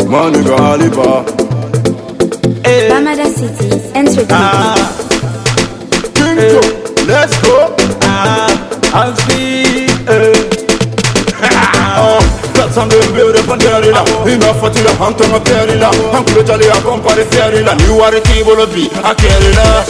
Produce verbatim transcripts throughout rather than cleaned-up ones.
my nigga Aliba. Hey. Bamada City, entertainment. Ah. Hey. Let's go. Ah. I'll speak. Oh, that's on the beautiful Derrida. Enough for the hunt on a Perilla. I'm brutally a company Ferrilla. You are a table of be a Kerala.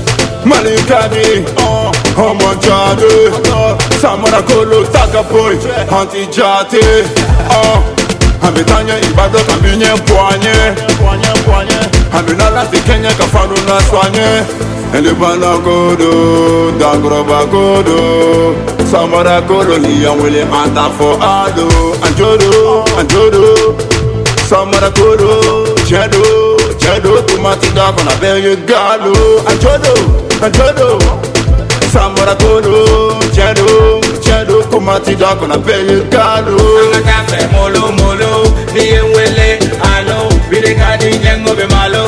Malikadi, oh, Homonjade, Samara Kolo, Takapoy, Anti Jate, oh, Habitanya, Ibado, Cambinia, Poigne, Poigne, Poigne, Habinala, the Kenya, Kafaruna, Soigne, and the Banagodo, Dangroba Godo, Samara Kolo, Liam William Anta for Ado, Anjodo, Anjodo, Samara Kolo, Jedo, Jedo, Tumatida, on a very galo, Anjodo. Anjodo, Samara Kodo, Jedo, Jedo, Kumati Dako na pele gado. Angakafe molo molo, niye wele alo, bidekadi nyengo be malo.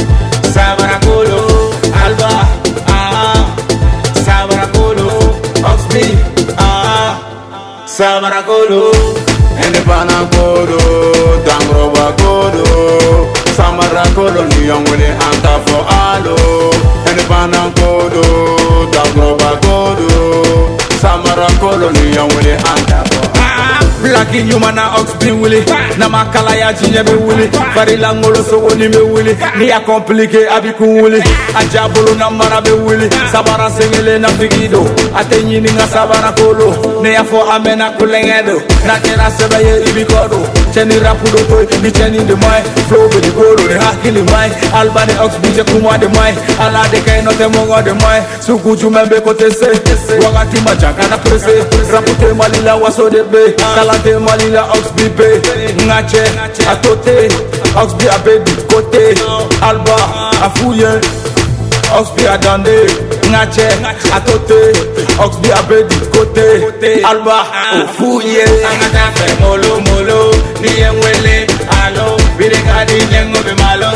Samara Kodo, Alba, ah, Samara Kodo, Oxby, ah, Samara Kodo, Ende Bana Kodo, Dangroba Kodo, Samara Kodo, niye wele anta for alo. Bana Kodo, Dagroba Kodo, Samara Kodo, Niyan Wili Anta. Black in you man ox be willy. Na makala ya jinye be willy. Farila ngolo so woni me willy. Ni a compliqué abiku willy. Ajabolo na mara be willy. Sabara sengele na figido. Atenyi ni nga sabara kolo. Ne ya fo amena kulengedo. Na kera seba ye ibikodo. Cheni rapudo toy. Ni cheni de mai. Flow be the kolo. De hakili mai. Albani ox be je kumwa de mai. Ala de kay no te mongo de mai. Sukuju membe kote se. Wakati majaka na prese. Rapute malila waso de be. Talante malila ox be be. Ngache atote. Ox be abedi kote. Alba afuye. Ox be adande. Ngache atote. Ox be abedi kote. Alba afuye. Angatafe molo molo. Niye wele alo. Bidekadi nyengo be malo.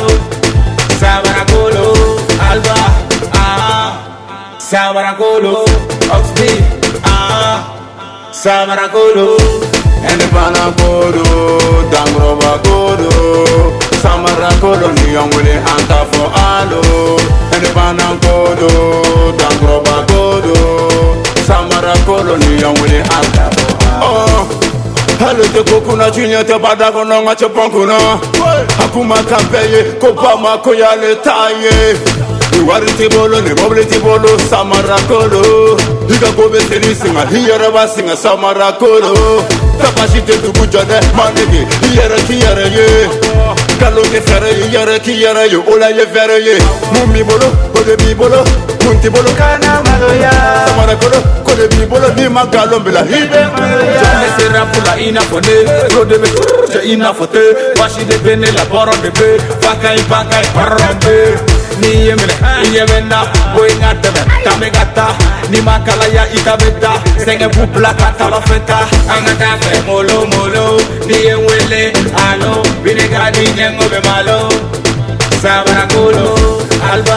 Samara Kolo. Alba ah. Samara Kolo. Ox be ah. Samara Kolo. Ende Bana Kodo, Dangroba Kodo, Samara Kodo, Niyan Wili Anta for alo. Ende Bana Kodo, Dangroba Kodo, Samara Kodo, Niyan Wili Anta for alo. Oh, halo te kokuna junior te badago no ngache pankuna. Hakuma kampeye, kopama koyale taye. Iwari tibolo, ni mobile tibolo, Samara Kodo. Higa gobe seri singa, hiyara ba singa, Samara Kodo. Tapashite tukujade, manegi, hiyara kiyara ye. Kalo ke fere, hiyara kiyara ye, ola ye fere ye. Mumi bolo, kode bi bolo, munti bolo, kana maloya. Samara Kodo, kode bi bolo, ni magalo mbila hibe maloya. Jane se rapula ina fone, rode be je ina fote. Washi de bene la boro de be, fakai fakai parombe. Ni yemene, ni yemena, boy ngatebe, tamegata, ni makala ya itabeta, senge bupla kata la feta, angatafe molo molo, ni yewele alo, binegadi nyengo be malo, Samara Kolo, Alba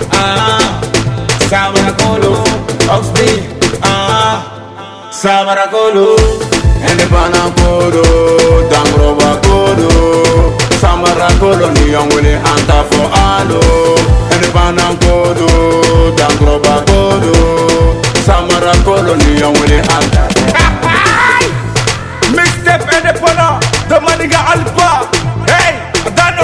ah, Samara Kolo, Oxby ah, Samara Kolo, Ende Bana Kodo, Dangroba Kodo, Samara Kolo, Niyan Wili Anta for alo. Ende Bana Kodo, Dangroba Kodo, Samara Kolo, Niyan Wili Anta. Mixtape and the Pana, the Maniga Alba, hey, Adano,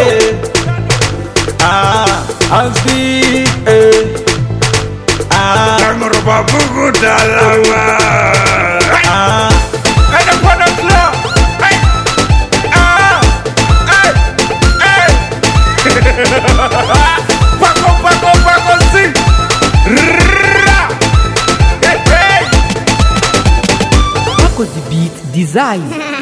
ah, Oxby, eh, ah, Dangroba Bugu Dalawa. ah. And the Pana Club, hey, ah, hey, hey. Paco, Paco, Paco, see. Rrrra. Hey, hey. Paco the Beat Design.